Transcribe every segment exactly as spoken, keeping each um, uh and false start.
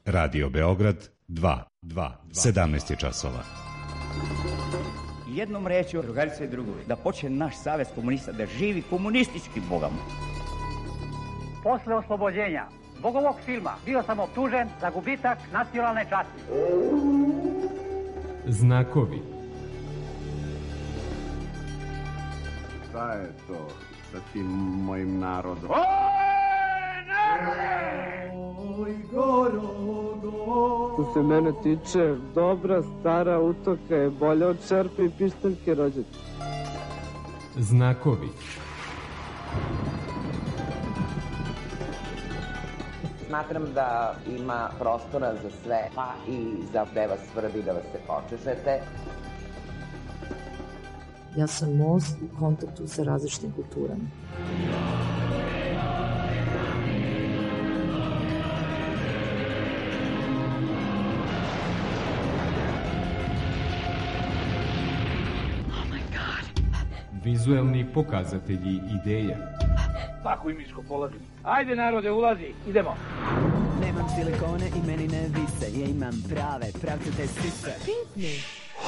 Radio Beograd dva, dva, sedamnaest je časova. Jednom rečju, drugarice i drugovi, da počne naš savez komunista, da živi komunistički Bogom. Posle oslobođenja zbog ovog filma bio sam optužen za gubitak nacionalne časti. Znakovi. Šta je to sa tim mojim narodom? Oj, narode! Oj, gorogo! Što se mene tiče, dobra stara utoka je bolja od čerpe i pištaljke rođete. Znakovi. Smatram da ima prostora za sve, pa i za gde vas svrbi da vas se počešete. Ja sam most u kontaktu sa različitim kulturama. Vizuelni pokazatelji ideja. Tako i miško polazi. Ajde narode, ulazi, idemo. Nemam silikone i meni ne vise, ja imam prave, pravcate sise. Pitni.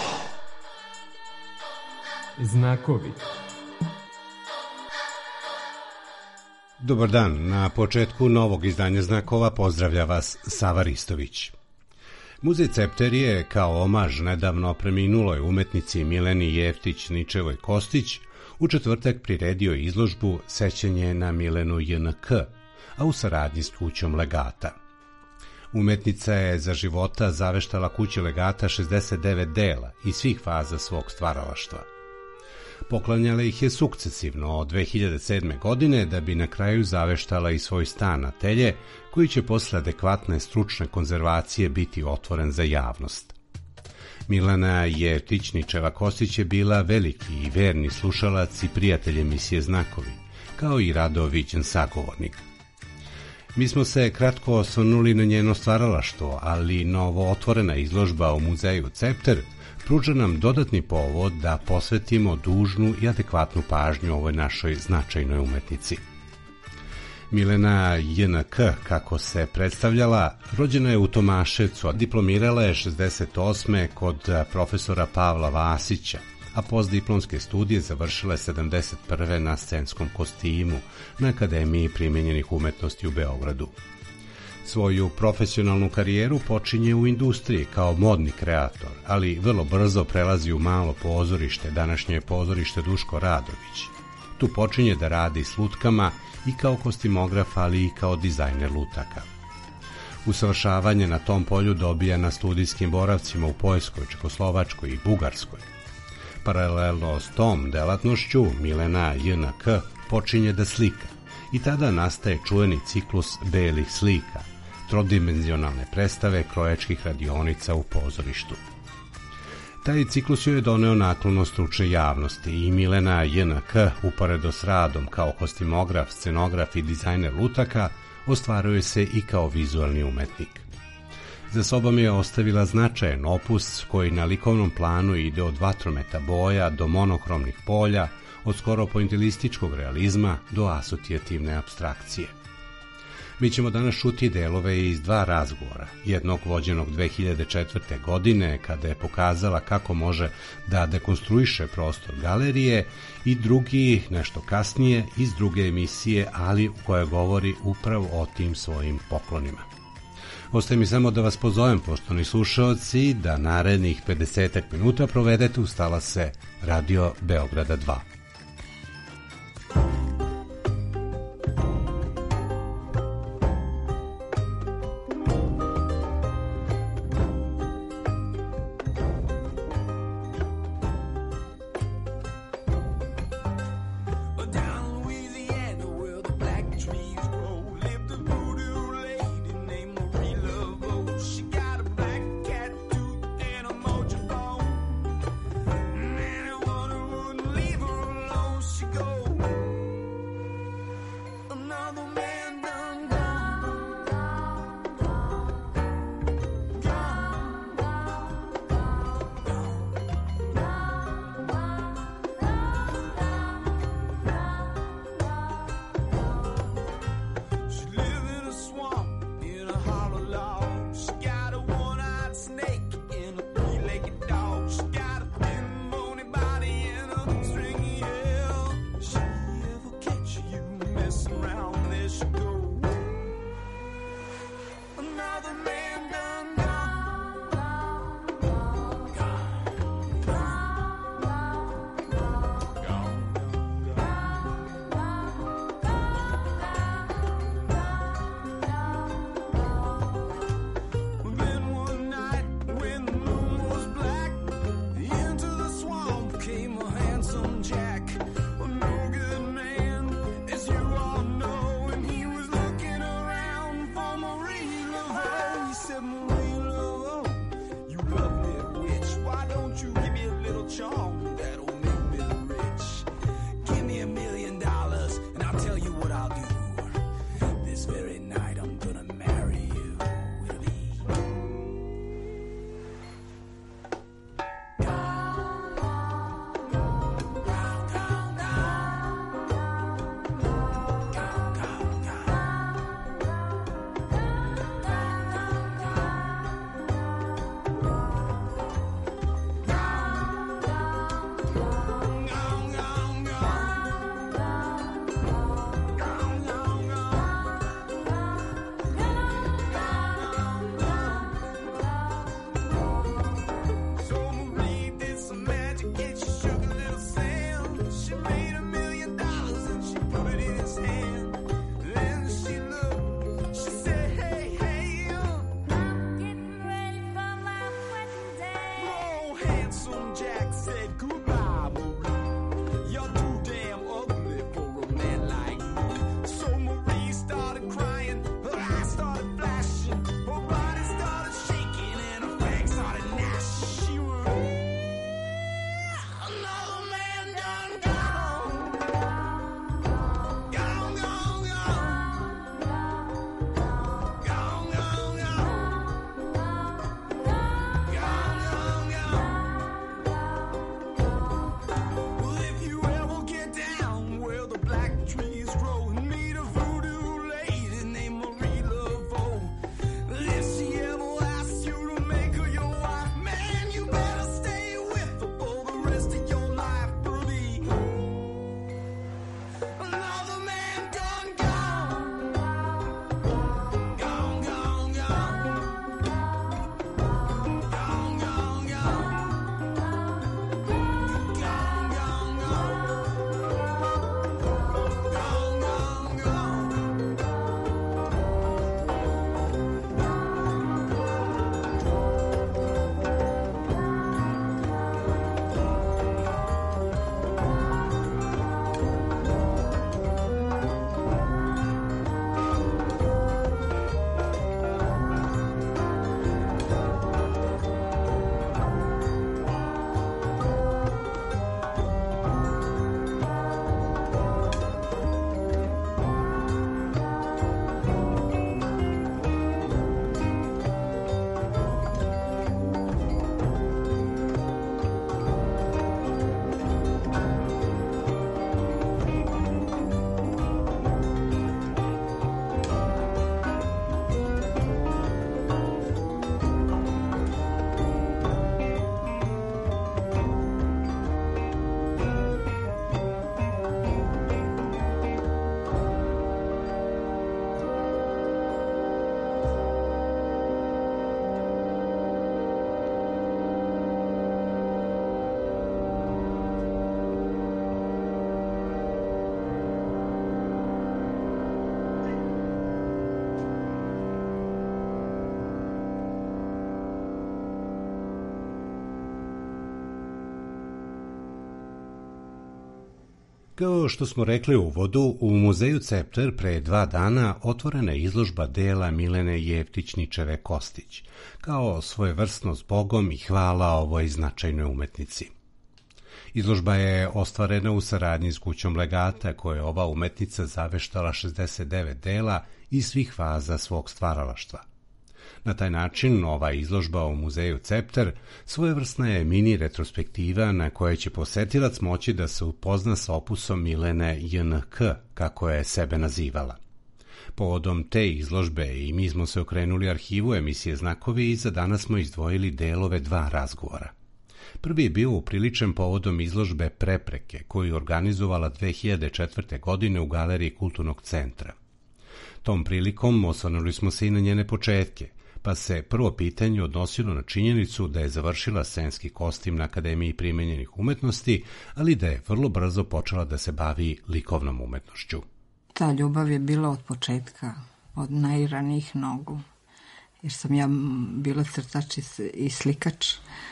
Znakovi. Dobar dan, na početku novog izdanja Znakova pozdravlja vas Sava Ristović. Muzej Cepter je, kao omaž nedavno preminuloj umetnici Mileni Jeftić Ničevoj Kostić, u četvrtak priredio izložbu Sećanje na Milenu J N K, a u saradnji s kućom Legata. Umetnica je za života zaveštala kući Legata šezdeset devet dela iz svih faza svog stvaralaštva. Poklanjala ih je sukcesivno od dve hiljade sedme. godine, da bi na kraju zaveštala i svoj stan Atelje, koji će posle adekvatne stručne konzervacije biti otvoren za javnost. Milena Jeftić Ničeva Kostić je bila veliki i verni slušalac i prijatelj emisije Znakovi, kao i rado viđen sagovornik. Mi smo se kratko osvrnuli na njeno stvaralaštvo, ali novo otvorena izložba u muzeju Cepter pruža nam dodatni povod da posvetimo dužnu i adekvatnu pažnju ovoj našoj značajnoj umetnici. Milena J N K, kako se predstavljala, rođena je u Tomaševcu, a diplomirala je šezdeset osme kod profesora Pavla Vasića, a postdiplomske studije završila je sedamdeset prve na scenskom kostimu na Akademiji primenjenih umetnosti u Beogradu. Svoju profesionalnu karijeru počinje u industriji kao modni kreator, ali vrlo brzo prelazi u malo pozorište, današnje pozorište Duško Radović. Tu počinje da radi s lutkama i kao kostimograf, ali i kao dizajner lutaka. Usavršavanje na tom polju dobija na studijskim boravcima u Poljskoj, Čekoslovačkoj i Bugarskoj. Paralelno s tom delatnošću, Milena J N K počinje da slika i tada nastaje čuveni ciklus belih slika, trodimenzionalne predstave krojačkih radionica u pozorištu. Taj ciklus joj je doneo naklonost stručne javnosti i Milena J N K, uporedo s radom kao kostimograf, scenograf i dizajner lutaka, ostvaruje se i kao vizualni umetnik. Za sobom je ostavila značajan opus koji na likovnom planu ide od vatrometa boja do monohromnih polja, od skoro pointilističkog realizma do asocijativne apstrakcije. Mi ćemo danas čuti delove iz dva razgovora, jednog vođenog dve hiljade četvrte. godine, kada je pokazala kako može da dekonstruiše prostor galerije, i drugi, nešto kasnije, iz druge emisije, ali u kojoj govori upravo o tim svojim poklonima. Ostaje mi samo da vas pozovem, poštovani slušaoci, da narednih pedesetak minuta provedete uz talase Radio Beograda dva. Leave her back, said goodbye, Marie. You're too damn ugly for a man like me. So Marie started crying, her eyes started flashing, her body started shaking, and her fangs started gnashing. She was another man done gone, gone, gone, gone, gone, gone, gone. Well, if you ever get down where the black trees grow and meet a voodoo lady named Marie Laveau, if she ever asks you to make her your wife, man, you better stay with her for the rest of your life. Will be another man done gone, gone, gone, gone, gone, gone, gone. Kao što smo rekli u uvodu, u muzeju Cepter pre dva dana otvorena je izložba dela Milene Jeftić-Ničeve Kostić, kao svojevrsno zbogom i hvala ovoj značajnoj umetnici. Izložba je ostvarena u saradnji s kućom Legata, koja je ova umetnica zaveštala šezdeset devet dela iz svih faza svog stvaralaštva. Na taj način, ova izložba u muzeju Cepter svojevrsna je mini retrospektiva na kojoj će posetilac moći da se upozna sa opusom Milene J N K, kako je sebe nazivala. Povodom te izložbe i mi smo se okrenuli arhivu emisije Znakovi i za danas smo izdvojili delove dva razgovora. Prvi je bio upriličen povodom izložbe Prepreke, koju je organizovala dve hiljade četvrte. godine u Galeriji Kulturnog centra. Tom prilikom osvrnuli smo se i na njene početke, pa se prvo pitanje odnosilo na činjenicu da je završila scenski kostim na Akademiji primenjenih umetnosti, ali da je vrlo brzo počela da se bavi likovnom umetnošću. Ta ljubav je bila od početka, od najranijih nogu, jer sam ja bila crtač i slikač.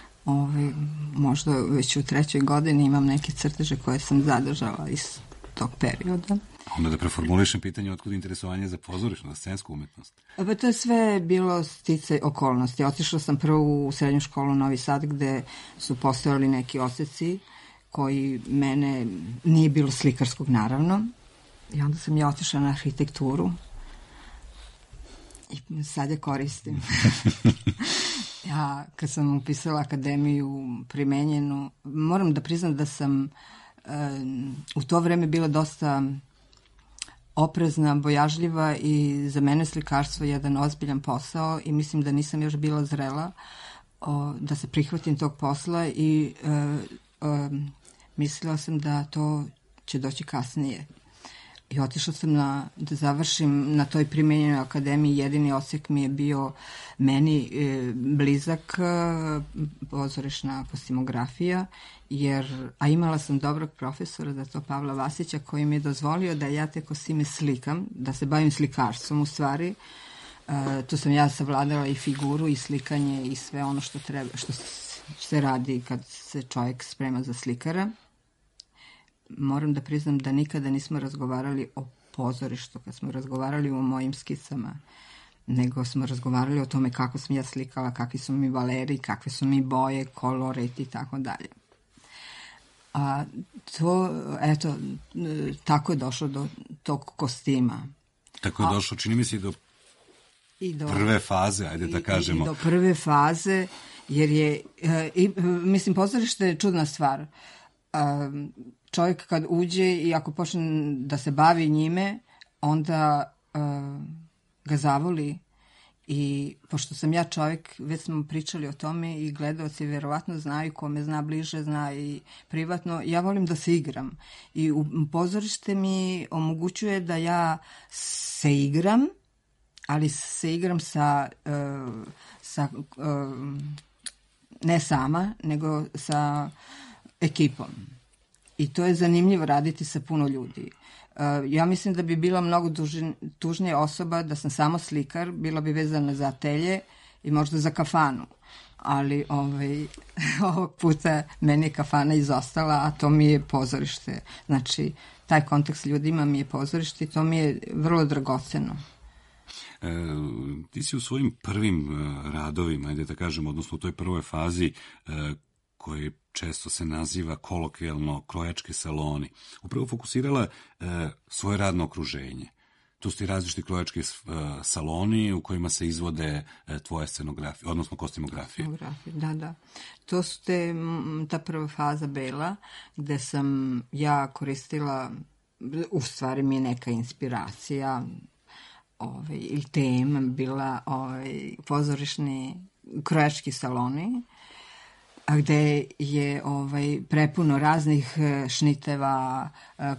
Ove, možda već u trećoj godini imam neke crteže koje sam zadržala iz tog perioda. Onda da preformulišem pitanje otkud interesovanje za pozorišnu, scensku umetnost. Pa to je sve bilo sticaj okolnosti. Otišla sam prvo u srednju školu Novi Sad gde su postojali neki oseci koji mene, nije bilo slikarskog naravno, i onda sam ja otišla na arhitekturu i sad je koristim. Ja kad sam upisala akademiju primenjenu, moram da priznam da sam uh, u to vreme bila dosta oprezna, bojažljiva i za mene slikarstvo je jedan ozbiljan posao i mislim da nisam još bila zrela o, da se prihvatim tog posla i e, e, mislila sam da to će doći kasnije. I otišla sam na, da završim na toj primenjenoj akademiji. Jedini odsek mi je bio meni e, blizak, e, pozorišna kostimografija, jer, a imala sam dobrog profesora, da to Pavla Vasića, koji mi je dozvolio da ja te kostime slikam, da se bavim slikarstvom u stvari. E, tu sam ja savladala i figuru i slikanje i sve ono što treba, što se radi kad se čovjek sprema za slikara. Moram da priznam da nikada nismo razgovarali o pozorištu, kad smo razgovarali o mojim skicama, nego smo razgovarali o tome kako sam ja slikala, kakvi su mi valeri, kakve su mi boje, koloriti i tako dalje. A to, eto, tako je došlo do tog kostima. Tako je došlo, čini mi se, do, i do prve faze, ajde da kažemo. I, i do prve faze, jer je, i, mislim, pozorište je čudna stvar. Čovjek kad uđe i ako počne da se bavi njime, onda ga zavoli. I pošto sam ja čovjek, već smo pričali o tome i gledaoci verovatno znaju, ko me zna bliže, zna i privatno, ja volim da se igram. I u pozorište mi omogućuje da ja se igram, ali se igram sa, uh, sa uh, ne sama, nego sa ekipom. I to je zanimljivo raditi sa puno ljudi. Ja mislim da bi bila mnogo tužnija osoba da sam samo slikar, bila bi vezana za atelje i možda za kafanu. Ali ovaj, ovog puta meni je kafana izostala, a to mi je pozorište. Znači, taj kontakt s ljudima mi je pozorište i to mi je vrlo dragoceno. E, ti si u svojim prvim radovima, ajde da kažem, odnosno u toj prvoj fazi e, koji često se naziva kolokvijalno krojački saloni, upravo fokusirala e, svoje radno okruženje. Tu su ti različiti krojački e, saloni u kojima se izvode e, tvoje scenografije, odnosno kostimografije. Scenografije, da, da. To su te, ta prva faza Bela, gde sam ja koristila, u stvari mi je neka inspiracija ovaj, ili tema bila ovaj, pozorišni krojački saloni, a gde je ovaj, prepuno raznih šniteva,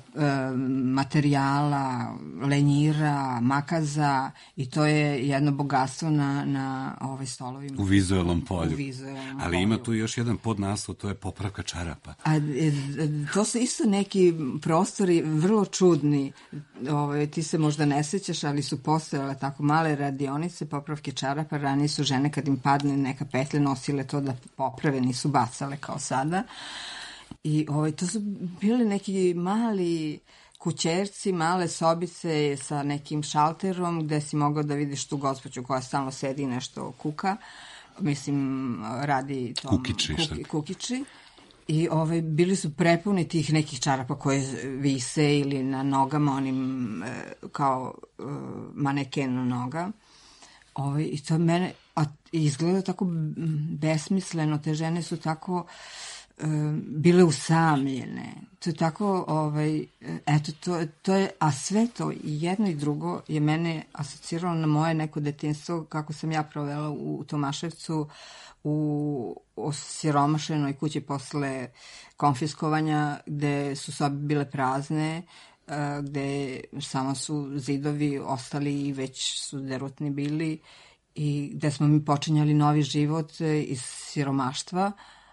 materijala, lenjira, makaza i to je jedno bogatstvo na, na ovaj, stolovima. U vizualnom polju. U vizualnom Ali polju. ima tu još jedan podnaslov, to je popravka čarapa. A, to su isto neki prostori vrlo čudni. Ovaj, ti se možda ne sećaš, ali su postojale tako male radionice popravke čarapa. Ranije su žene kad im padne neka petlja nosile to da poprave, nisu bacale kao sada. I ovaj, to su bili neki mali kućerci, male sobice sa nekim šalterom gde si mogao da vidiš tu gospođu koja stalno sedi i nešto kuka. Mislim, radi tom... Kukiči. Kuki, kukiči. I ovaj, bili su prepuni tih nekih čarapa koje vise ili na nogama, onim kao maneken noga. Ovaj, I to mene... A izgleda tako besmisleno, te žene su tako e, bile usamljene. To je tako, ovaj, eto, to, to je, a sve to, i jedno i drugo, je mene asociralo na moje neko detinjstvo, kako sam ja provela u Tomaševcu, u osiromašenoj kući posle konfiskovanja, gde su sobe bile prazne, gde samo su zidovi ostali i već su derutni bili, i gde smo mi počinjali novi život iz siromaštva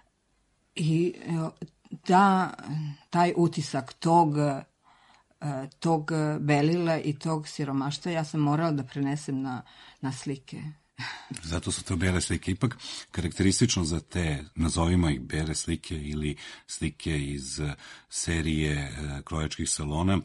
i da, taj utisak tog, tog belila i tog siromaštva ja sam morala da prenesem na, na slike. Zato su to bele slike. Ipak karakteristično za te, nazovimo ih bele slike ili slike iz serije krojačkih salona,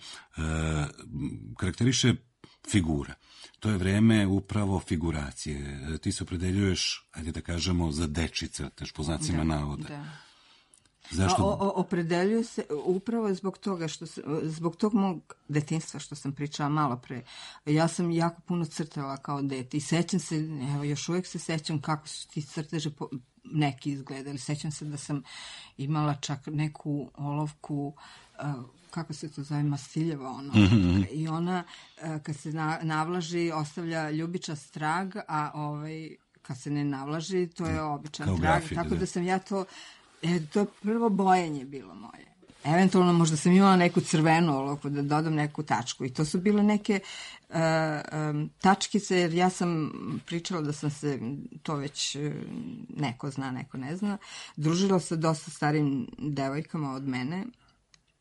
karakteriše figura. To je vreme upravo figuracije. Ti se opredeljuješ, ajde da kažemo, za dečji crtež, po znacima da, navoda. Da. Zašto? O, o, opredeljuju se upravo zbog toga, što se, zbog tog mog detinjstva što sam pričala malo pre. Ja sam jako puno crtala kao dete i sećam se, evo, još uvijek se sećam kako su ti crteže po, neki izgledali. Sećam se da sam imala čak neku olovku, uh, kako se to zove, mastiljeva ono. Mm-hmm. I ona, kad se navlaži, ostavlja ljubičast trag, a ovaj, kad se ne navlaži, to je običan kao trag. grafit, tako da. da sam ja to, e, to je prvo bojenje bilo moje. Eventualno možda sam imala neku crvenu olovku da dodam neku tačku. I to su bile neke uh, um, tačkice, jer ja sam pričala da sam se, to već uh, neko zna, neko ne zna, družila sa dosta starim devojkama od mene.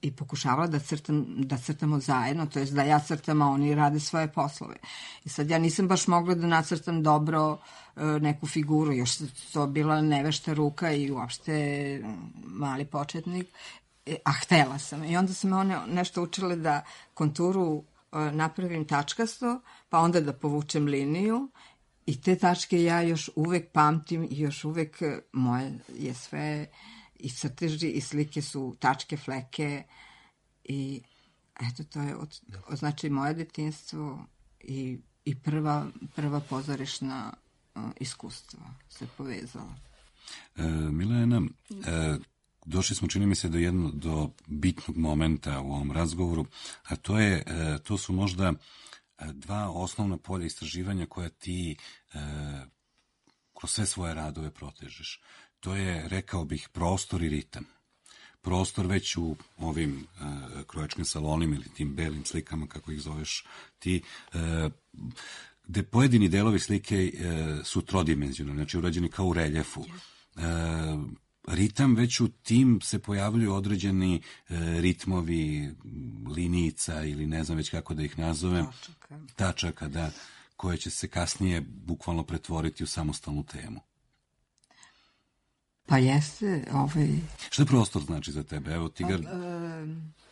i pokušavala da, crtam, da crtamo zajedno, to jest da ja crtam, a oni rade svoje poslove. I sad ja nisam baš mogla da nacrtam dobro e, neku figuru, još to bila nevešta ruka i uopšte mali početnik, e, a htela sam. I onda sam one nešto učile da konturu e, napravim tačkasto, pa onda da povučem liniju. I te tačke ja još uvek pamtim i još uvek moje je sve, i crteži i slike su tačke, fleke i eto to je od, od, znači moje detinjstvo i, i prva, prva pozorišna uh, iskustva se povezala. E, Milena, e, došli smo, čini mi se, do jednog, do bitnog momenta u ovom razgovoru, a to je, e, to su možda dva osnovna polja istraživanja koja ti e, kroz sve svoje radove protežeš. To je, rekao bih, prostor i ritam. Prostor već u ovim e, krojačkim salonima ili tim belim slikama, kako ih zoveš ti, e, gde pojedini delovi slike e, su trodimenzionalni, znači urađeni kao u reljefu. E, ritam već u tim se pojavljuju određeni e, ritmovi linijica ili ne znam već kako da ih nazovem. Tačaka. Tačaka, da, koje će se kasnije bukvalno pretvoriti u samostalnu temu. Pa jeste, ovaj... Šta prostor znači za tebe? Evo, Tigar... Pa, e,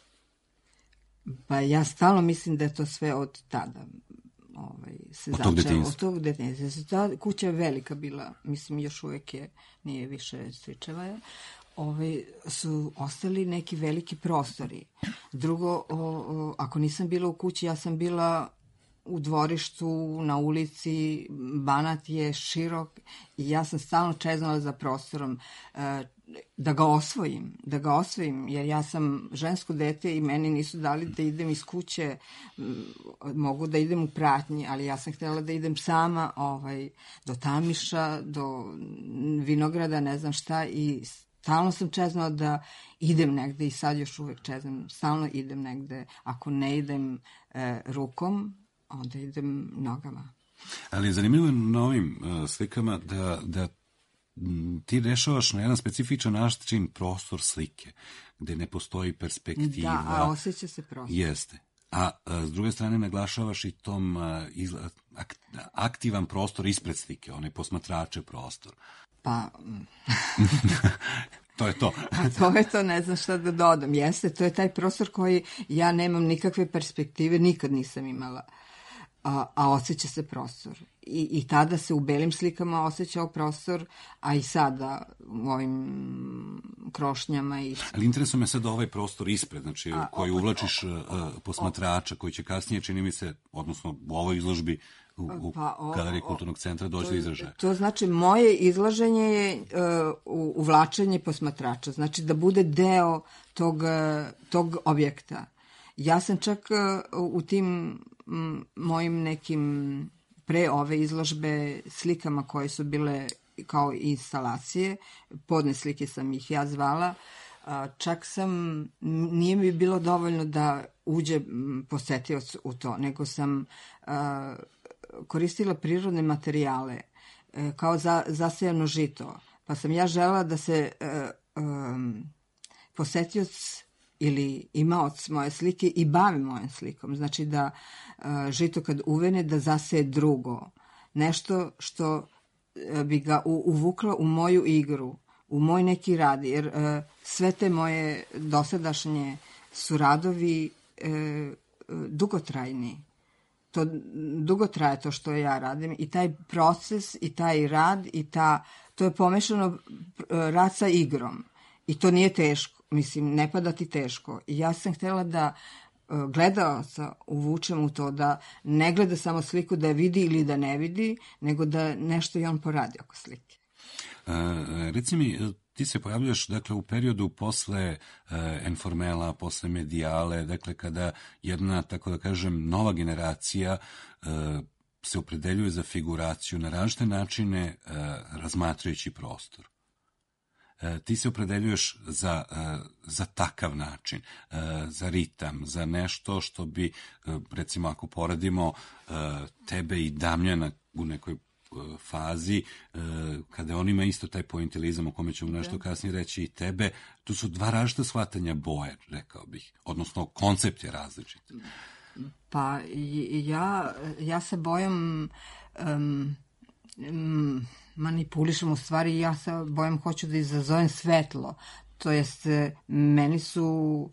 pa ja stalno mislim da je to sve od tada. Ovaj, se od tog detinjstva. Od tog detinjstva. Ta kuća je velika bila, mislim još uvek je, nije više stričeva je. Ovaj, su ostali neki veliki prostori. Drugo, o, o, ako nisam bila u kući, ja sam bila u dvorištu, na ulici, Banat je širok i ja sam stalno čeznala za prostorom e, da ga osvojim, da ga osvojim, jer ja sam žensko dete i meni nisu dali da idem iz kuće, mogu da idem u pratnji, ali ja sam htjela da idem sama ovaj, do Tamiša, do vinograda, ne znam šta, i stalno sam čeznala da idem negde i sad još uvek čeznam, stalno idem negde, ako ne idem e, rukom, onda idem nogama. Ali je zanimljivo na ovim uh, slikama da, da ti rešavaš na jedan specifičan način prostor slike, gde ne postoji perspektiva. Da, a osjeća se prostor. Jeste. A, a s druge strane naglašavaš i tom a, izla, ak, aktivan prostor ispred slike, onaj posmatrače prostor. Pa... To je to. A to je to, ne znam šta da dodam. Jeste, to je taj prostor koji ja nemam nikakve perspektive, nikad nisam imala. A, a osjeća se prostor. I, I tada se u belim slikama osjećao prostor, a i sada u ovim krošnjama. I... Ali interesuje me sad ovaj prostor ispred, znači a, koji uvlačiš o, o, o, posmatrača, koji će kasnije, čini mi se, odnosno u ovoj izložbi u, u pa, o, Galeriji kulturnog centra doći do izražaja. To znači moje izlaženje je uh, uvlačenje posmatrača, znači da bude deo tog, tog objekta. Ja sam čak uh, u tim m, mojim nekim pre ove izložbe slikama koje su bile kao instalacije, podne slike sam ih ja zvala, uh, čak sam, nije mi bilo dovoljno da uđe posetioc u to, nego sam uh, koristila prirodne materijale uh, kao za, zasejano žito, pa sam ja želela da se uh, um, posetioc ili imaoc moje slike i bavi mojom slikom. Znači da uh, žito kad uvene da zaseje drugo. Nešto što uh, bi ga u, uvuklo u moju igru, u moj neki rad. Jer uh, sve te moje dosadašnje su radovi uh, dugotrajni. To dugo traje to što ja radim i taj proces i taj rad i ta, to je pomešano uh, rad sa igrom. I to nije teško. Mislim, ne pada ti teško. I ja sam htjela da uh, gledaoca uvučem u to, da ne gleda samo sliku da je vidi ili da ne vidi, nego da nešto i on poradi oko slike. Uh, reci mi, ti se pojavljaš dakle, u periodu posle uh, Enformela, posle Medijale, dakle kada jedna, tako da kažem, nova generacija uh, se opredeljuje za figuraciju na različite načine uh, razmatrajući prostor. Ti se opredeljuješ za, za takav način, za ritam, za nešto što bi, recimo ako poradimo tebe i Damljana u nekoj fazi, kada on ima isto taj pointilizam o kome ćemo nešto kasnije reći i tebe, tu su dva različita shvatanja boje, rekao bih, odnosno koncept je različit. Pa ja, ja se bojam um, um, manipulišem u stvari, ja se bojam, hoću da izazovem svetlo, to jest meni su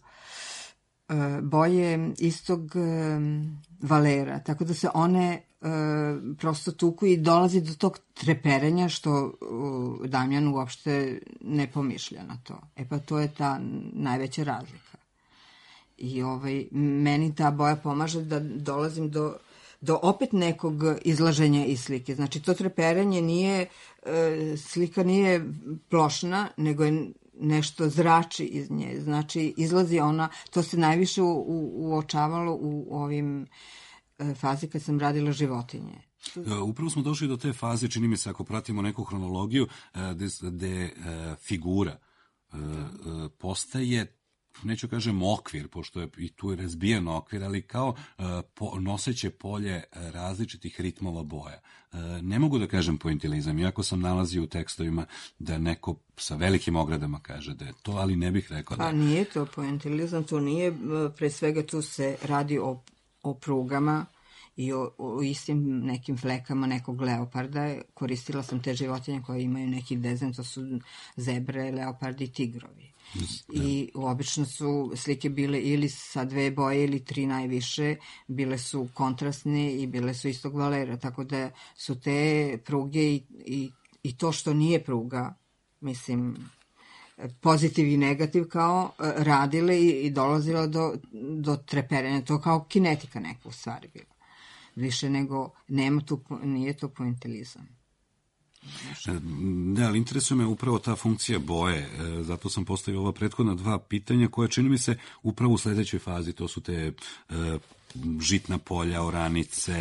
uh, boje istog um, valera, tako da se one uh, prosto tuku i dolazi do tog treperenja što uh, Damjan uopšte ne pomišlja na to. E pa to je ta najveća razlika. I ovaj, meni ta boja pomaže da dolazim do, do opet nekog izlaženja iz slike. Znači, to treperenje nije, e, slika nije plošna, nego je nešto zrači iz nje. Znači, izlazi ona, to se najviše u, u, uočavalo u, u ovim e, fazi kad sam radila životinje. Upravo smo došli do te faze, čini mi se, ako pratimo neku hronologiju, gde figura postaje, neću kažem okvir, pošto je i tu je razbijen okvir, ali kao uh, po, noseće polje različitih ritmova boja. Uh, ne mogu da kažem pointilizam, iako sam nalazio u tekstovima da neko sa velikim ogradama kaže da je to, ali ne bih rekao da... Pa nije to pointilizam, to nije, pre svega tu se radi o, o prugama i o, o istim nekim flekama nekog leoparda. Koristila sam te životinje koje imaju neki dezen, to su zebre, leopardi i tigrovi. I obično su slike bile ili sa dve boje ili tri najviše, bile su kontrastne i bile su istog valera, tako da su te pruge i, i, i to što nije pruga, mislim, pozitiv i negativ kao radile i, i dolazilo do, do treperenja, to kao kinetika neka u stvari bila. Više nego, nema tu, nije to pointilizam. Da, ali interesuje me upravo ta funkcija boje, zato sam postavio ova prethodna dva pitanja koja čini mi se upravo u sledećoj fazi, to su te uh, žitna polja, oranice,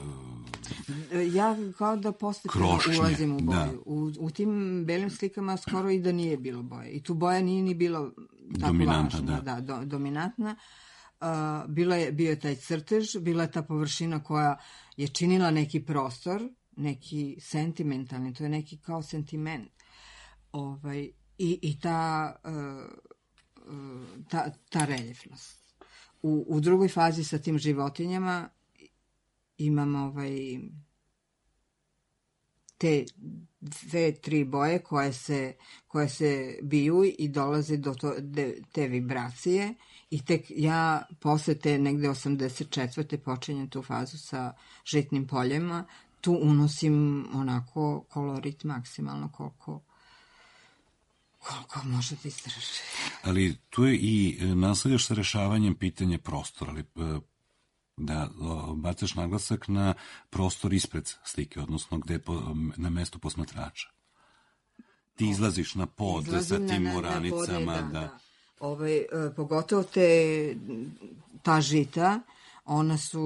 ja kao da postepeno ulazim u boju. Da. U, u tim belim slikama skoro i da nije bilo boje. I tu boja nije ni bilo tako važna. Da. Da, do, dominantna. Uh, bila je, bio je taj crtež, bila je ta površina koja je činila neki prostor, neki sentimentalni, to je neki kao sentiment. Ovaj, i, i ta, uh, ta, ta reljefnost. U, u drugoj fazi sa tim životinjama imam ovaj, te dve, tri boje koje se, koje se biju i dolaze do to, de, te vibracije i tek ja posle te negde osamdeset četvrte počinjem tu fazu sa žitnim poljima, tu unosim onako kolorit maksimalno koliko koliko može da izdrži. Ali tu je i nastavljaš sa rešavanjem pitanja prostora, ali da bacaš naglasak na prostor ispred slike, odnosno gde je po, na mesto posmatrača. Ti izlaziš na pod Izlazim sa tim na, oranicama. Na pode, da, da, da. Ovaj, e, pogotovo te, ta žita, ona su,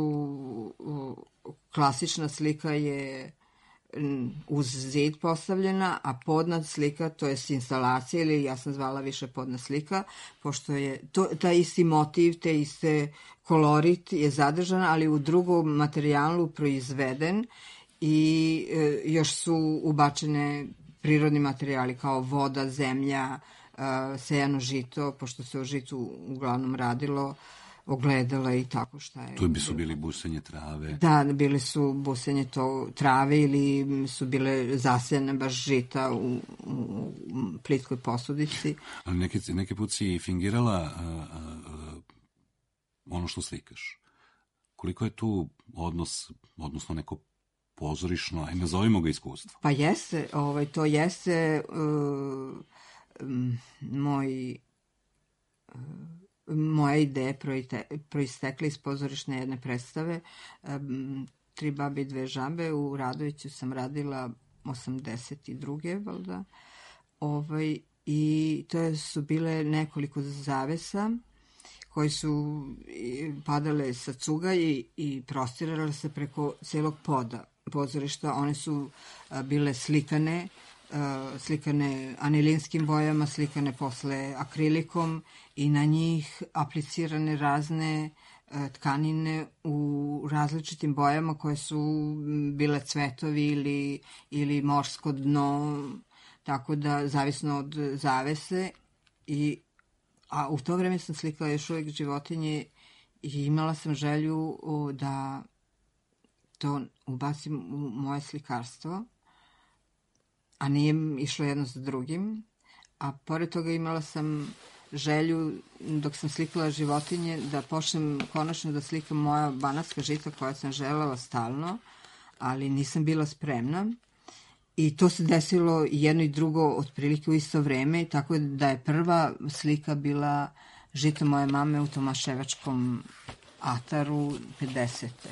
klasična slika je uz zid postavljena, a podna slika, to je instalacija, ili ja sam zvala više podna slika, pošto je to, taj isti motiv, te iste kolorit je zadržan, ali u drugom materijalu proizveden i e, još su ubačene prirodni materijali kao voda, zemlja, e, sejano žito, pošto se o žitu uglavnom radilo, ogledala i tako šta je. Tu bi su bili busenje trave. Da, bili su busenje to trave ili su bile zasejane baš žita u, u plitkoj posudici. Ali neke, neke put si fingirala a, a, a, ono što slikaš. Koliko je tu odnos, odnosno neko pozorišno, aj nazovimo ga iskustvo? Pa jeste, ovaj, to jeste uh, um, moj... Uh, moje ideje proistekle iz pozorišne jedne predstave. Tri babe i dve žabe. U Radoviću sam radila osamdeset druge valjda. Ovaj, i to su bile nekoliko zavesa koji su padale sa cuga i, i prostirale se preko celog poda pozorišta. One su bile slikane Uh, slikane anilinskim bojama, slikane posle akrilikom i na njih aplicirane razne uh, tkanine u različitim bojama koje su bile cvetovi ili, ili morsko dno, tako da zavisno od zavese. I, a u to vreme sam slikala još uvijek životinje i imala sam želju da to ubacim u moje slikarstvo, a nije išlo jedno za drugim. A pored toga imala sam želju, dok sam slikala životinje, da počnem konačno da slikam moja banatska žita koja sam želela stalno, ali nisam bila spremna. I to se desilo jedno i drugo otprilike u isto vreme, tako da je prva slika bila žito moje mame u Tomaševačkom ataru pedesete.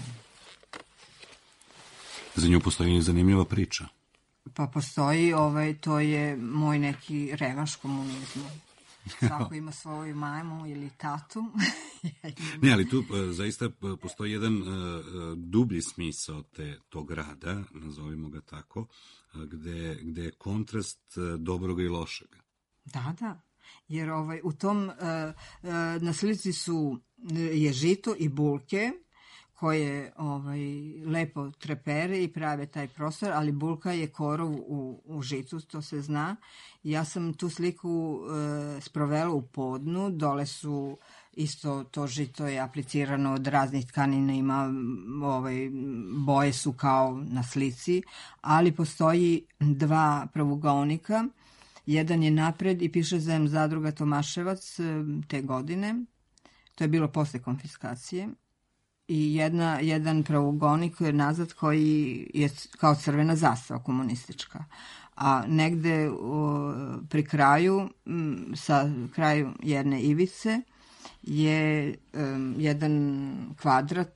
Za nju postoji zanimljiva priča. Pa postoji, ovaj, to je moj neki revanš komunizmu. Svako ima svoju mamu ili tatu. Ne, ali tu zaista postoji jedan dublji smisao te, tog rada, nazovimo ga tako, gde, gde je kontrast dobroga i lošega. Da, da. Jer ovaj, u tom uh, uh, na slici su je žito i bulke koje ovaj, lepo trepere i prave taj prostor, ali bulka je korov u, u žitu, to se zna. Ja sam tu sliku e, sprovela u podnu, dole su isto to žito je aplicirano od raznih tkanina, ima ovaj, boje su kao na slici, ali postoji dva pravugaonika, jedan je napred i piše za zadruga Tomaševac te godine, to je bilo posle konfiskacije, i jedna, jedan pravugonik nazad koji je kao crvena zastava komunistička. A negde o, pri kraju, m, sa kraju jedne ivice, je um, jedan kvadrat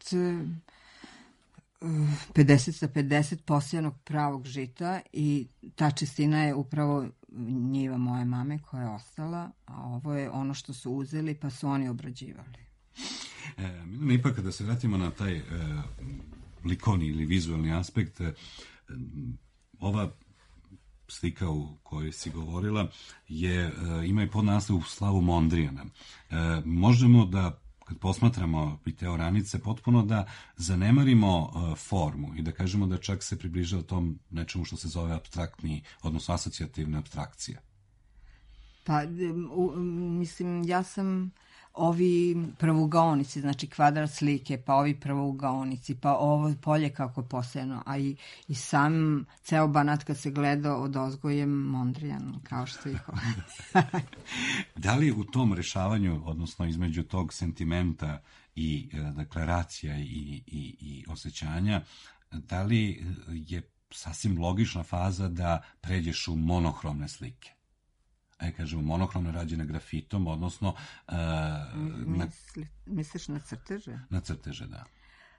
um, pedeset sa pedeset posijanog pravog žita i ta čistina je upravo njiva moje mame koja je ostala, a ovo je ono što su uzeli pa su oni obrađivali. E, ipak kada se vratimo na taj e, likovni ili vizualni aspekt, e, ova slika u kojoj si govorila je, e, ima i podnaslov Slavu Mondrijana. E, možemo da, kad posmatramo Piteo ranice, potpuno da zanemarimo e, formu i da kažemo da čak se približava tom nečemu što se zove apstraktni, odnosno asocijativna apstrakcija. Pa, u, mislim, ja sam ovi pravugaonici, znači kvadrat slike, pa ovi pravugaonici, pa ovo polje kako je posejano, a i, i sam ceo Banat kad se gleda od ozgo je Mondrijan, kao što ih Da li u tom rešavanju, odnosno između tog sentimenta i deklaracija i, i, i osjećanja, da li je sasvim logična faza da pređeš u monohromne slike? Aj kažemo, monohrono rađene grafitom, odnosno... Uh, Misli, na, misliš na crteže? Na crteže, da.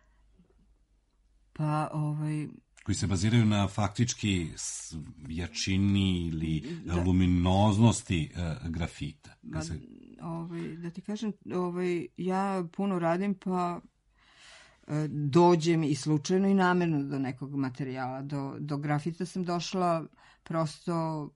Pa, ovaj... Koji se baziraju na faktički jačini ili da. luminoznosti uh, grafita. Ba, se... ovaj, da ti kažem, ovaj, ja puno radim, pa uh, dođem i slučajno i namerno do nekog materijala. Do, do grafita sam došla prosto...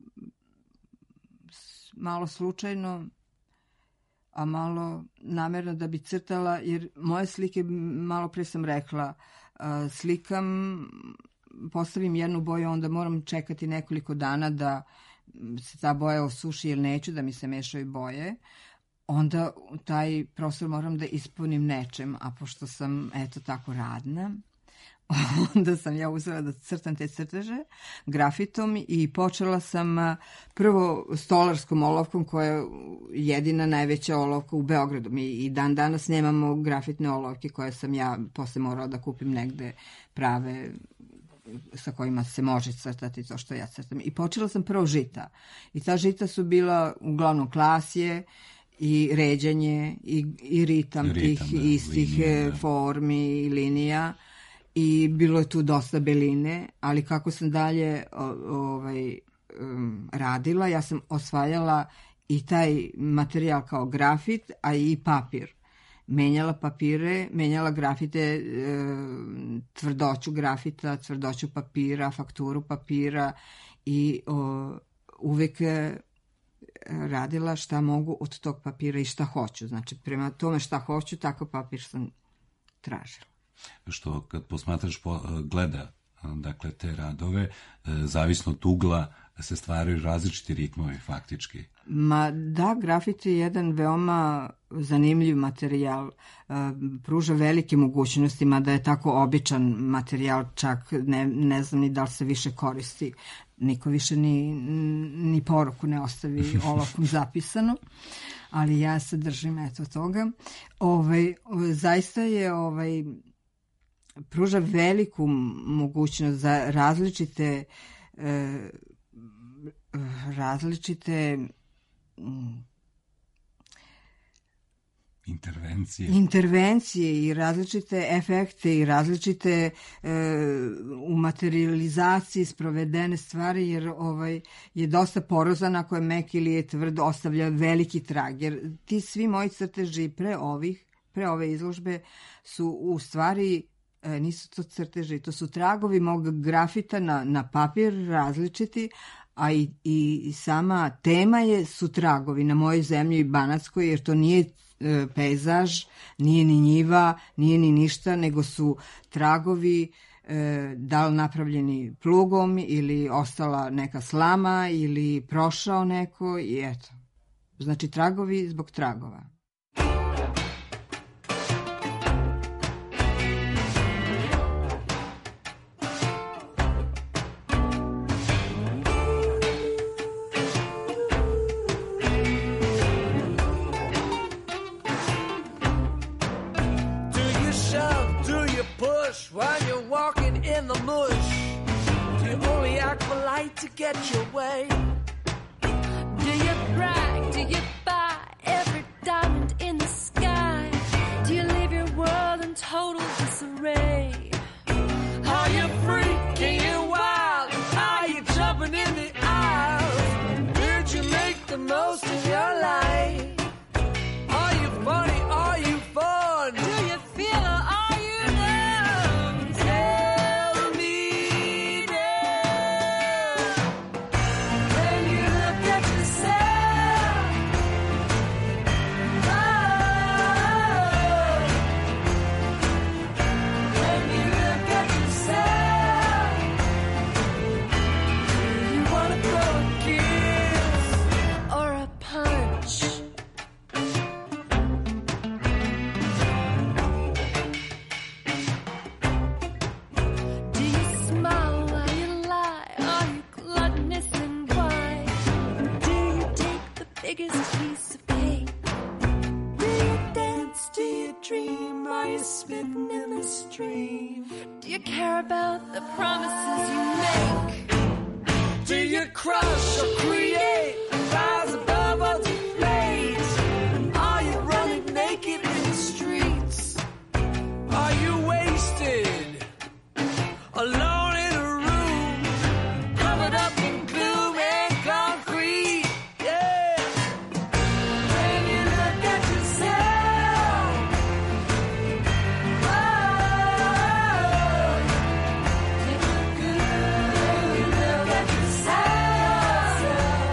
malo slučajno, a malo namerno da bi crtala, jer moje slike, malo pre sam rekla, slikam, postavim jednu boju, onda moram čekati nekoliko dana da se ta boja osuši, jer neću da mi se mešaju boje, onda taj prostor moram da ispunim nečem, a pošto sam, eto, tako radna, onda sam ja uzela da crtam te crteže grafitom i počela sam prvo stolarskom olovkom koja je jedina najveća olovka u Beogradu. Mi i dan danas nemamo grafitne olovke koje sam ja posle morala da kupim negde prave sa kojima se može crtati to što ja crtam. I počela sam prvo žita. I ta žita su bila uglavnom klasije i ređanje i, i ritam, I ritam tih da, istih linija, formi i linija. I bilo je tu dosta beline, ali kako sam dalje ovaj, um, radila, ja sam osvajala i taj materijal kao grafit, a i papir. Menjala papire, menjala grafite, e, tvrdoću grafita, tvrdoću papira, fakturu papira i o, uvek e, radila šta mogu od tog papira i šta hoću. Znači, prema tome šta hoću, tako papir sam tražila. Što kad posmatraš po, gleda dakle te radove, zavisno od ugla se stvaraju različiti ritmovi faktički. Ma da, grafiti je jedan veoma zanimljiv materijal, pruža velike mogućnosti, mada je tako običan materijal, čak ne, ne znam ni da li se više koristi, niko više ni, ni poruku ne ostavi olovkom zapisano, ali ja se držim eto toga. Ovaj, zaista je ovaj, pruža veliku mogućnost za različite e, različite intervencije intervencije i različite efekte i različite e, u materializaciji sprovedene stvari, jer ovaj je dosta porozan, ako je mek ili je tvrd, ostavlja veliki trag, jer ti svi moji crteži pre ovih pre ove izložbe su u stvari e, nisu to crteži, to su tragovi mog grafita na, na papir različiti, a i, i sama tema je su tragovi na mojoj zemlji Banatskoj, jer to nije e, pejzaž, nije ni njiva, nije ni ništa, nego su tragovi e, da li napravljeni plugom ili ostala neka slama ili prošao neko i eto. Znači tragovi zbog tragova. While you're walking in the mush, do you only act polite to get your way? Do you brag? Do you buy every diamond in the sky? Do you leave your world in total disarray? Are you freaking you wild? Are you jumping in the aisles? Did you make the most of your life? Are you funny? Are you fun? Do you feel or are you numb? Tell me now. When you look at yourself, oh, when you look at yourself, do you wanna throw a kiss Or a punch? Do you smile while you lie? Are you gluttonous and why? Do you take the biggest piece of cake? Do you dance? Do you dream? Are you spitting in the stream? Do you care about the promises you make? Do you crush or create? Rise above or deflate? Are you running naked in the streets? Are you wasted? Alone in a room, covered up in gloom and concrete? Yeah. When you look at yourself, oh, you look good. When you look at yourself,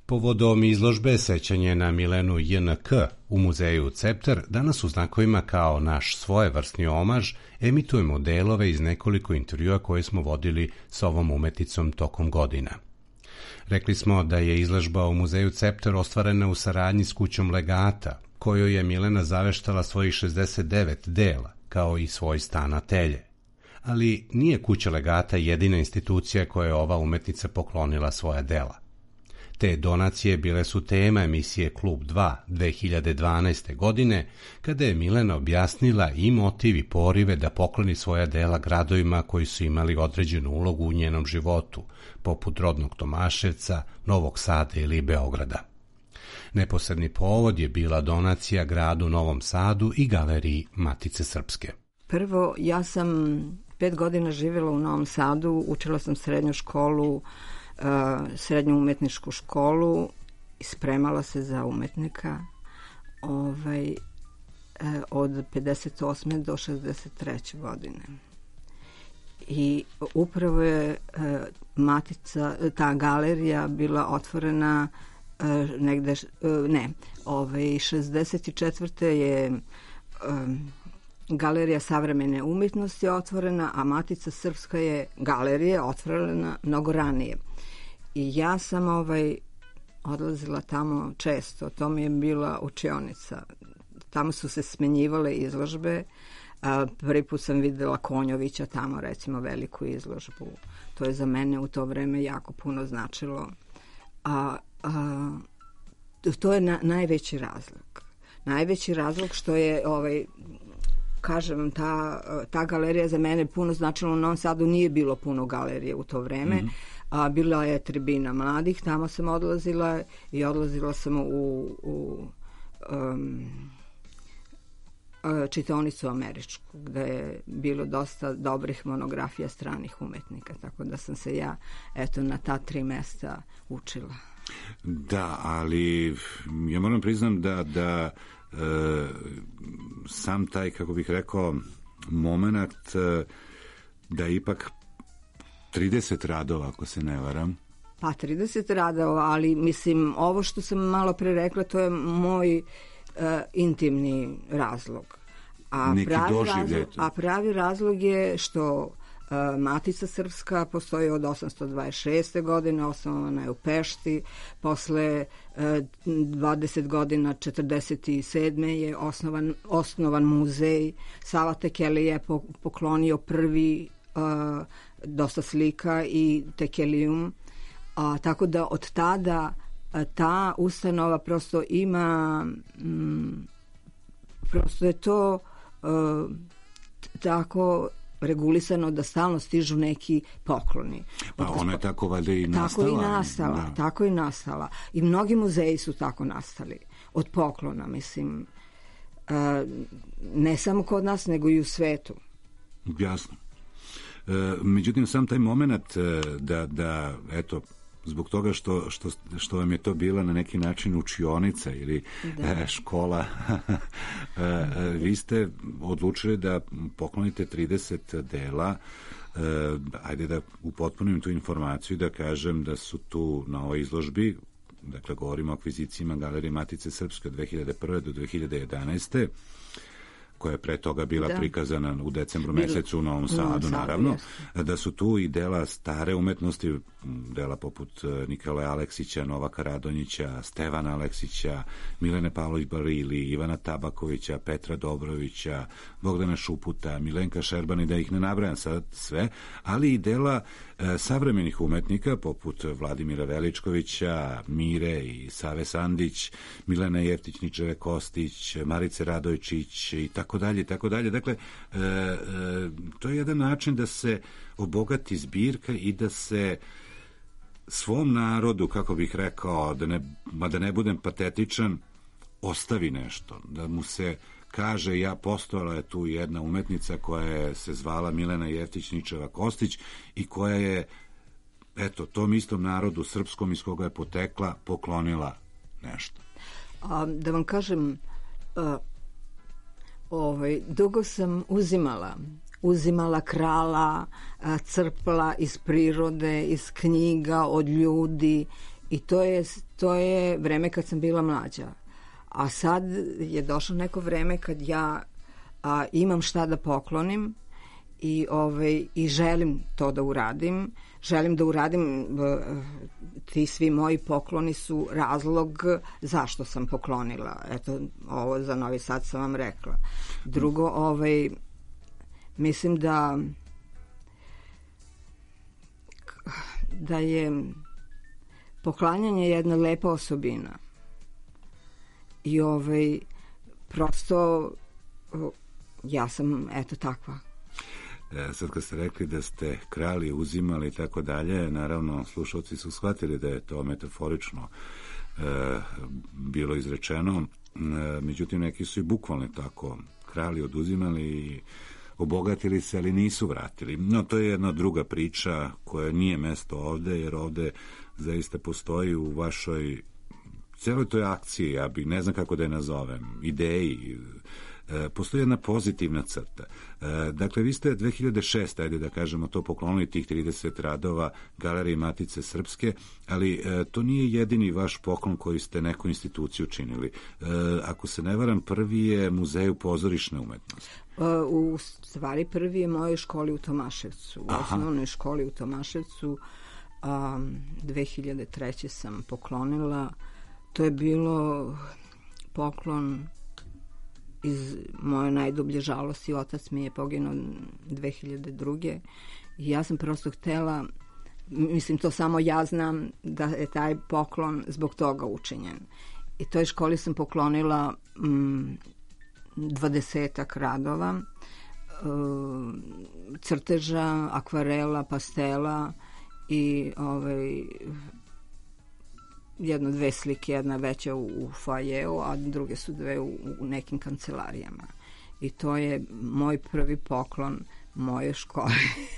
Povodom izložbe sećanje na Milenu J N K u muzeju Cepter, danas u znakovima kao naš svojevrsni omaž emitujemo delove iz nekoliko intervjua koje smo vodili s ovom umetnicom tokom godina. Rekli smo da je izložba u muzeju Cepter ostvarena u saradnji s kućom Legata, kojoj je Milena zaveštala svojih šezdeset devet dela, kao i svoj stan atelje. Ali nije kuća Legata jedina institucija koja je ova umetnica poklonila svoja dela. Te donacije bile su tema emisije Klub dva dve hiljade dvanaeste. godine, kada je Milena objasnila i motiv i porive da pokloni svoja dela gradovima koji su imali određenu ulogu u njenom životu, poput rodnog Tomaševca, Novog Sada ili Beograda. Neposredni povod je bila donacija gradu Novom Sadu i galeriji Matice Srpske. Prvo, ja sam pet godina živjela u Novom Sadu, učila sam srednju školu, srednju umetničku školu i spremala se za umetnika ovaj, od pedeset osme do šezdeset treće. godine. I upravo je Matica, ta galerija bila otvorena negde, ne, ovaj, šezdeset četvrte je Galerija savremene umjetnosti otvorena, a Matica Srpska je galerija otvorena mnogo ranije. I ja sam ovaj, odlazila tamo često, to mi je bila učionica. Tamo su se smenjivale izložbe. A, prvi put sam videla Konjovića tamo, recimo, veliku izložbu. To je za mene u to vreme jako puno značilo. A, a, to je na, najveći razlog. Najveći razlog što je ovaj, kažem, ta, ta galerija za mene puno značila. U Novom Sadu nije bilo puno galerije u to vreme. Mm-hmm. A, bila je tribina mladih, tamo sam odlazila i odlazila sam u, u um, čitaonicu američku, gde je bilo dosta dobrih monografija stranih umetnika, tako da sam se ja eto na ta tri mesta učila. Da, ali ja moram priznam da, da e, sam taj, kako bih rekao, moment e, da ipak trideset radova, ako se ne varam. Pa trideset radova, ali mislim, ovo što sam malo pre rekla, to je moj uh, intimni razlog. A Neki pravi doživljaj. razlog, a pravi razlog je što uh, Matica Srpska postoji od osamsto dvadeset šeste. godine, osnovana je u Pešti, posle uh, dvadeset godina, četrdeset sedme. je osnovan, osnovan muzej. Sava Tekeli je poklonio prvi uh, dosta slika i tekelijum, a, tako da od tada a, ta ustanova prosto ima m, prosto je to a, tako regulisano da stalno stižu neki pokloni. Pa ona je tako valjda i nastala. Tako i nastala, da. tako i nastala. I mnogi muzeji su tako nastali. Od poklona, mislim. A, ne samo kod nas, nego i u svetu. Jasno. Međutim, sam taj moment da, da eto, zbog toga što, što, što vam je to bila na neki način učionica ili da. škola, vi ste odlučili da poklonite trideset dela. Ajde da upotpunim tu informaciju, da kažem da su tu na ovoj izložbi, dakle govorimo o akvizicijama Galerije Matice Srpske od dve hiljade prve. do dve hiljade jedanaeste. koja je pre toga bila da. prikazana u decembru mesecu u Novom Sadu, naravno, jasno. Da su tu i dela stare umetnosti, dela poput Nikole Aleksića, Novaka Radonjića, Stevana Aleksića, Milene Pavlović Barili, Ivana Tabakovića, Petra Dobrovića, Bogdana Šuputa, Milenka Šerbani, da ih ne nabrajam sad sve, ali i dela e, savremenih umetnika poput Vladimira Veličkovića, Mire i Save Sandić, Milena Jeftić-Ničeve Kostić, Marice Radojčić i tako dalje, tako dalje. Dakle, e, e, to je jedan način da se obogati zbirka i da se svom narodu, kako bih rekao, da ne, ma da ne budem patetičan, ostavi nešto, da mu se kaže, ja postojala je tu jedna umetnica koja je se zvala Milena Jeftić-Ničeva Kostić i koja je, eto, tom istom narodu srpskom iz koga je potekla, poklonila nešto. A, da vam kažem, a, ovaj, dugo sam uzimala uzimala, krala, crpla iz prirode, iz knjiga, od ljudi I to je, to je vreme kad sam bila mlađa. A sad je došlo neko vreme kad ja a, imam šta da poklonim i, ovaj, i želim to da uradim. Želim da uradim, ti svi moji pokloni su razlog zašto sam poklonila. Eto, ovo za Novi Sad sam vam rekla. Drugo, ovaj, mislim da da je poklanjanje jedna lepa osobina. I ovaj, prosto ja sam, eto, takva. E, sad kad ste rekli da ste krali, uzimali i tako dalje, naravno slušalci su shvatili da je to metaforično e, bilo izrečeno, e, međutim neki su i bukvalno tako krali, oduzimali i obogatili se, ali nisu vratili. No, to je jedna druga priča koja nije mesto ovde, jer ovde zaista postoji u vašoj celoj toj akciji, ja bi, ne znam kako da je nazovem, ideji, e, postoji jedna pozitivna crta. E, dakle, vi ste dve hiljade šeste. ajde da kažemo to, poklonili tih trideset radova Galeriji Matice Srpske, ali e, to nije jedini vaš poklon koji ste neku instituciju činili. E, ako se ne varam, prvi je Muzeju pozorišne umetnosti. U stvari prvi je mojoj školi u Tomaševcu, u Aha. osnovnoj školi u Tomaševcu. Um, dve hiljade treće. sam poklonila. To je bilo poklon iz moje najdublje žalosti. Otac mi je poginuo dve hiljade druge. i ja sam prosto htela, mislim to samo ja znam da je taj poklon zbog toga učinjen. I toj školi sam poklonila mm, dvadesetak radova, crteža, akvarela, pastela i ovaj, jedno, dve slike, jedna veća u, u foajeu, a druge su dve u, u nekim kancelarijama. I to je moj prvi poklon moje škole.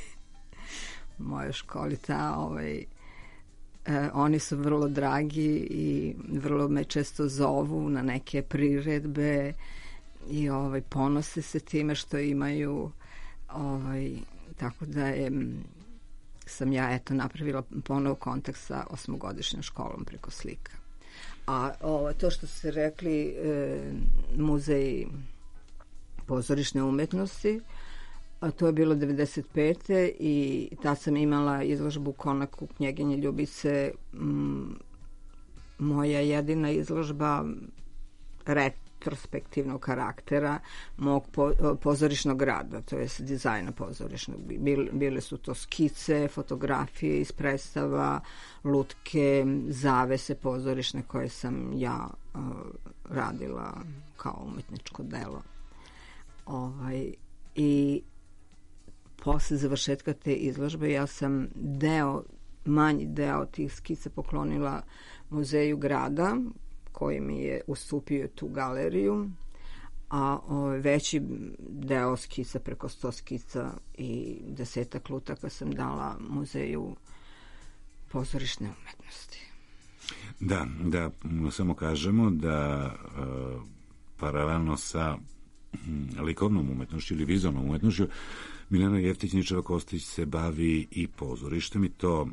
moje školi, ta ovaj, e, oni su vrlo dragi i vrlo me često zovu na neke priredbe i ovaj, ponose se time što imaju, ovaj, tako da je, sam ja eto napravila ponovo kontakt sa osmogodišnjom školom preko slika. A ovo, to što ste rekli, e, muzej pozorišne umetnosti, a to je bilo devedeset pete i tad sam imala izložbu u Konaku knjeginje Ljubice, m, moja jedina izložba retrospektivnog karaktera mog po, pozorišnog rada, to je dizajna pozorišnog. Bile, bile su to skice, fotografije iz predstava, lutke, zavese pozorišne koje sam ja uh, radila kao umetničko delo. Ovaj, i posle završetka te izložbe ja sam deo, manji deo tih skica poklonila muzeju grada koji mi je ustupio tu galeriju, a ovaj, veći deo skica, preko sto skica i desetak lutaka sam dala muzeju pozorišne umetnosti. Da, da, samo kažemo da uh, paralelno sa likovnom umetnošću ili vizualnom umetnošću Milena Jeftić-Ničeva-Kostić se bavi i pozorištem i to,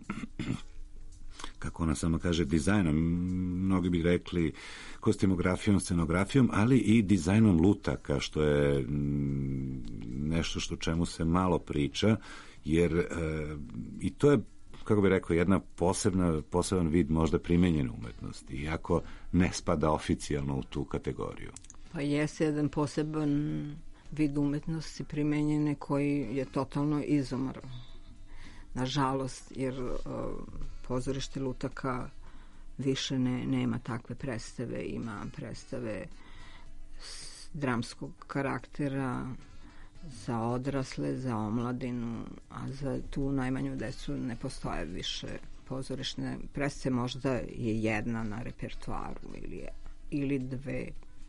kako ona sama kaže, dizajnom, mnogi bi rekli kostimografijom, scenografijom, ali i dizajnom lutaka, što je nešto što čemu se malo priča, jer e, i to je, kako bi rekao, jedna posebna, poseban vid možda primenjene umetnosti, iako ne spada oficijalno u tu kategoriju. Pa jeste jedan poseban vid umetnosti primenjene koji je totalno izumro. Nažalost, jer uh, pozorište lutaka više ne, nema takve predstave, ima predstave dramskog karaktera za odrasle, za omladinu, a za tu najmanju decu ne postoje više pozorišne predstave, možda je jedna na repertoaru ili, ili dve.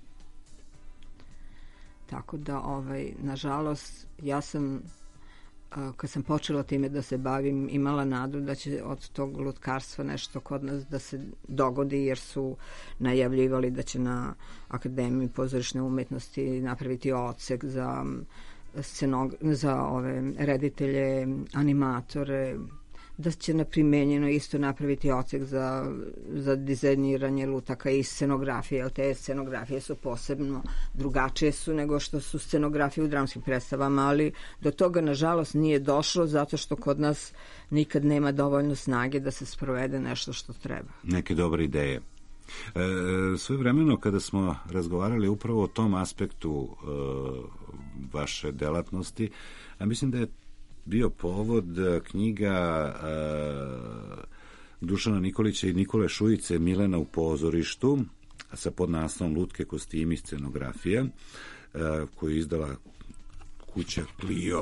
Tako da, ovaj, nažalost, ja sam, kad sam počela time da se bavim, imala nadu da će od tog lutkarstva nešto kod nas da se dogodi, jer su najavljivali da će na Akademiji pozorišne umetnosti napraviti odsek za, scenog, za ove reditelje, animatore, da će na primenjeno isto napraviti odsek za, za dizajniranje lutaka i scenografije. Te scenografije su posebno drugačije su nego što su scenografije u dramskim predstavama, ali do toga nažalost nije došlo zato što kod nas nikad nema dovoljno snage da se sprovede nešto što treba. Neke dobre ideje. E, svoje vremeno kada smo razgovarali upravo o tom aspektu e, vaše delatnosti, a mislim da je bio povod knjiga e, Dušana Nikolića i Nikole Šujice Milena u pozorištu sa podnaslovom Lutke, kostimi, scenografija, e, koju je izdala kuća Clio.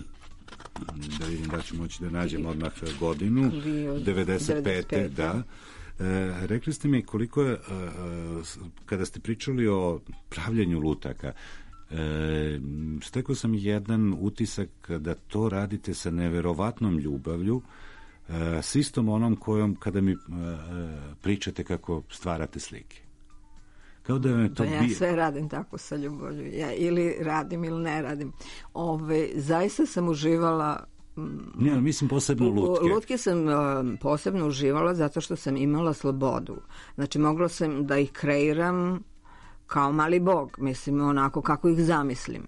Da vidim da ću moći da nađem odmah godinu. devedeset pete. Da. E, rekli ste mi koliko je, e, kada ste pričali o pravljenju lutaka, e, stekao sam jedan utisak da to radite sa neverovatnom ljubavlju, e, s istom onom kojom kada mi e, pričate kako stvarate slike. Kao da je to pa ja bi... sve radim tako sa ljubavlju. Ja ili radim ili ne radim. Ove, zaista sam uživala. Ne, mislim posebno lutke. Lutke sam uh, posebno uživala zato što sam imala slobodu. Znači, mogla sam da ih kreiram kao mali bog, mislim, onako kako ih zamislim.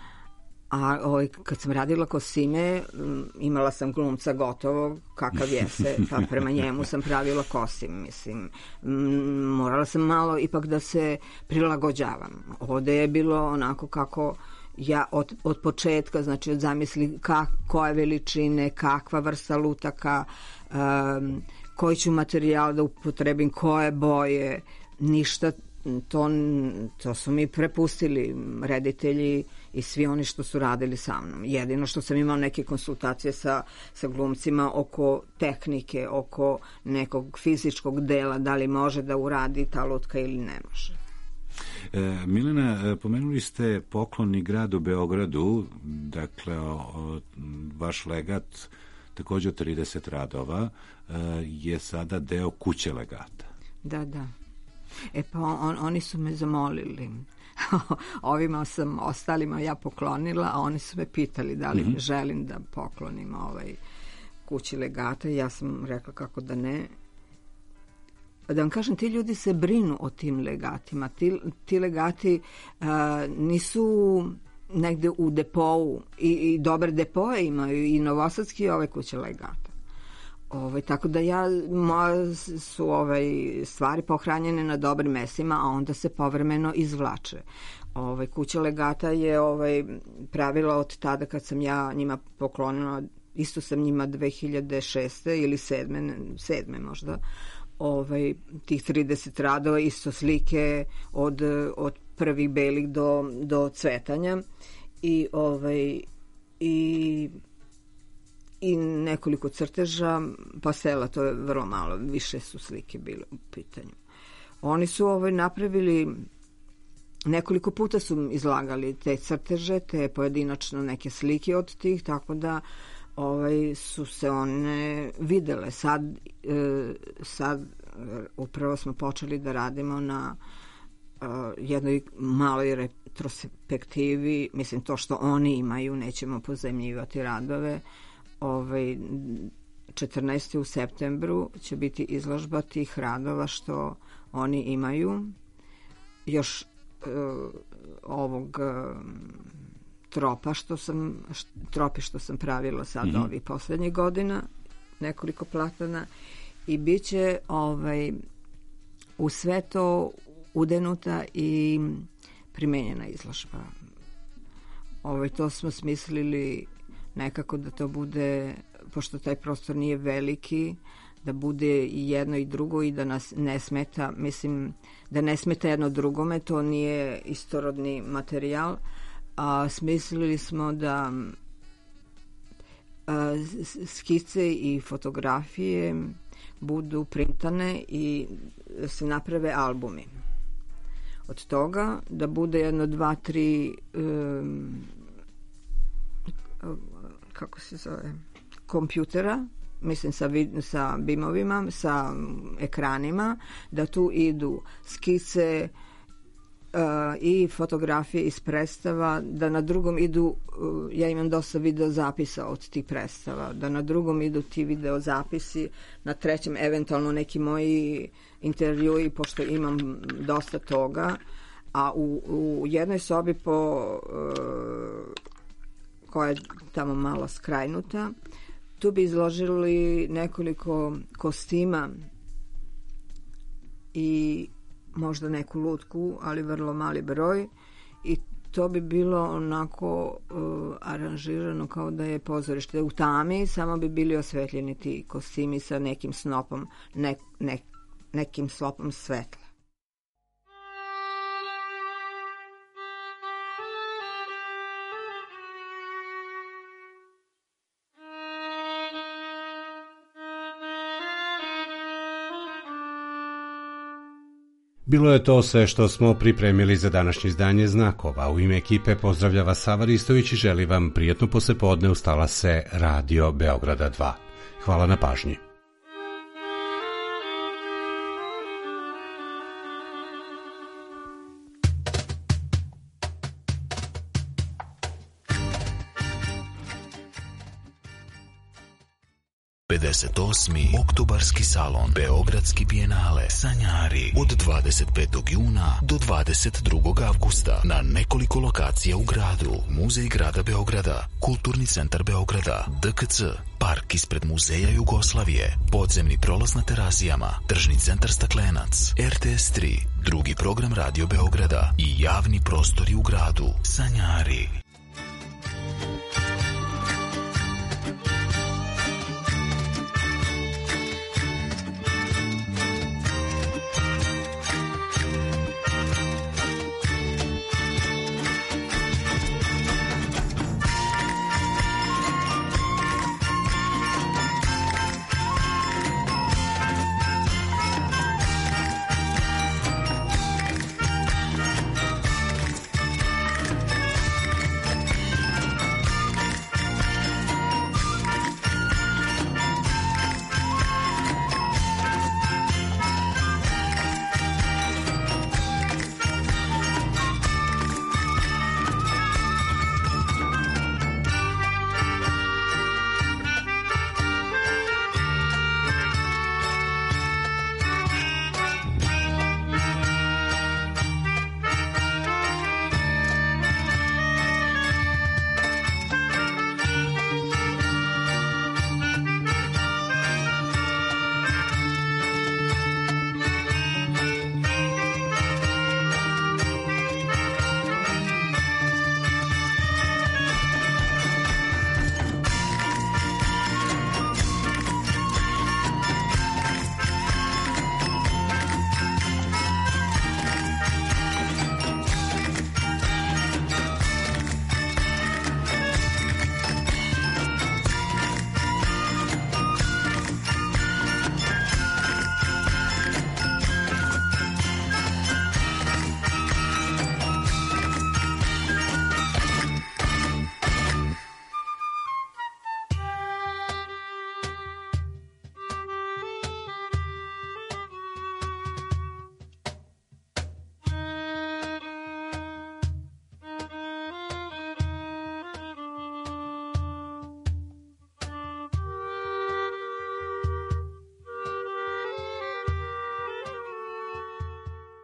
A ovaj, kad sam radila kostime, imala sam glumca gotovog, kakav jese, pa prema njemu sam pravila kostim, mislim. Morala sam malo ipak da se prilagođavam. Ovde je bilo onako kako ja od, od početka, znači od zamisli kak, koje veličine, kakva vrsta lutaka, um, koji ću materijal da upotrebim, koje boje, ništa, to, to su mi prepustili reditelji i svi oni što su radili sa mnom. Jedino što sam imala neke konsultacije sa, sa glumcima oko tehnike, oko nekog fizičkog dela, da li može da uradi ta lutka ili ne može. E, Milena, pomenuli ste pokloni gradu Beogradu, dakle o, o, vaš legat takođe od trideset radova e, je sada deo kuće legata. Da, da. E pa on, oni su me zamolili. Ovima sam ostalima ja poklonila, a oni su me pitali da li mm-hmm. želim da poklonim ovaj kući legata i ja sam rekla kako da ne. Da vam kažem, ti ljudi se brinu o tim legatima. Ti, ti legati uh, nisu negde u depou i, i dobre depoje imaju i novosadski ove kuće legata. Ove, tako da ja, moje su ove stvari pohranjene na dobrim mestima, a onda se povremeno izvlače. Ove, kuća legata je ove, pravila od tada kad sam ja njima poklonila, isto sam njima dve hiljade šeste ili sedme, sedme možda, ovaj, tih trideset radova, isto slike od, od prvih belih do, do cvetanja i, ovaj, i, i nekoliko crteža, pastela, to je vrlo malo, više su slike bile u pitanju. Oni su ovaj, napravili, nekoliko puta su izlagali te crteže, te pojedinačno neke slike od tih, tako da ovaj, su se one videle. Sad, e, sad upravo smo počeli da radimo na uh, jednoj maloj retrospektivi, mislim to što oni imaju, nećemo pozajmljivati radove. Ovaj, četrnaestog u septembru će biti izložba tih radova što oni imaju. Još uh, ovog uh, tropa što sam, št, tropi što sam pravila sad mm-hmm. ovih poslednjih godina, nekoliko platana, i bit će ovaj, u sve to udenuta i primenjena izložba. Ovaj, to smo smislili nekako da to bude, pošto taj prostor nije veliki, da bude i jedno i drugo i da nas ne smeta, mislim, da ne smeta jedno drugome, to nije istorodni materijal, a smislili smo da a, skice i fotografije budu printane i se naprave albumi. Od toga da bude jedno, dva, tri um, kako se zove, kompjutera, mislim sa, sa bimovima, sa ekranima, da tu idu skice, i fotografije iz predstava, da na drugom idu, ja imam dosta video zapisa od tih predstava, da na drugom idu ti video zapisi, na trećem eventualno neki moji intervjui, pošto imam dosta toga, a u, u jednoj sobi po, koja je tamo malo skrajnuta, tu bi izložili nekoliko kostima i možda neku lutku, ali vrlo mali broj, i to bi bilo onako uh, aranžirano kao da je pozorište u tami, samo bi bili osvetljeni ti kostimi sa nekim snopom, ne, ne, nekim slopom svetla. Bilo je to sve što smo pripremili za današnje izdanje Znakova. U ime ekipe pozdravlja vas Sava Ristović i želi vam prijatno poslepodne. Ustala se Radio Beograda dva. Hvala na pažnji. pedeset osmi Oktobarski salon Beogradski bijenale Sanjari od dvadeset petog juna do dvadeset drugog avgusta na nekoliko lokacija u gradu. Muzej grada Beograda, Kulturni centar Beograda, D K C, park ispred Muzeja Jugoslavije, podzemni prolaz na Terazijama, Tržni centar Staklenac, R T S tri, drugi program Radio Beograda i javni prostori u gradu. Sanjari.